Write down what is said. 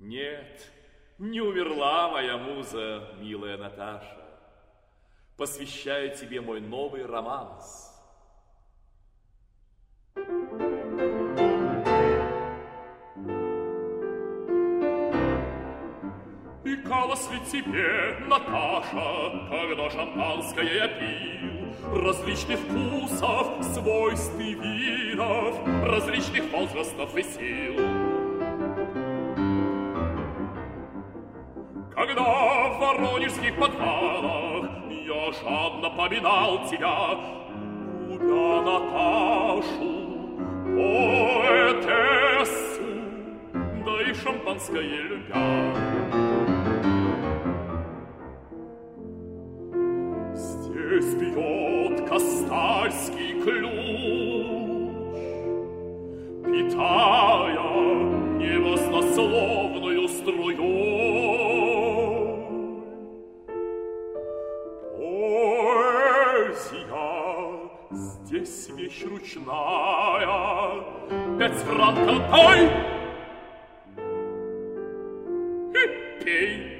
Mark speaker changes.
Speaker 1: Нет, не умерла моя муза, милая Наташа. Посвящаю тебе мой новый романс. Икалось ли тебе, Наташа, когда шампанское я пил, различных вкусов, свойств и видов, различных возрастов и сил? Когда в воронежских подвалах я жадно поминал тебя, любя Наташу, поэтессу, да и шампанское любя. Здесь бьет Кастальский ключ, питая небоснословную струей. Поэзия, здесь вещь ручная, 5 франков дай и пей.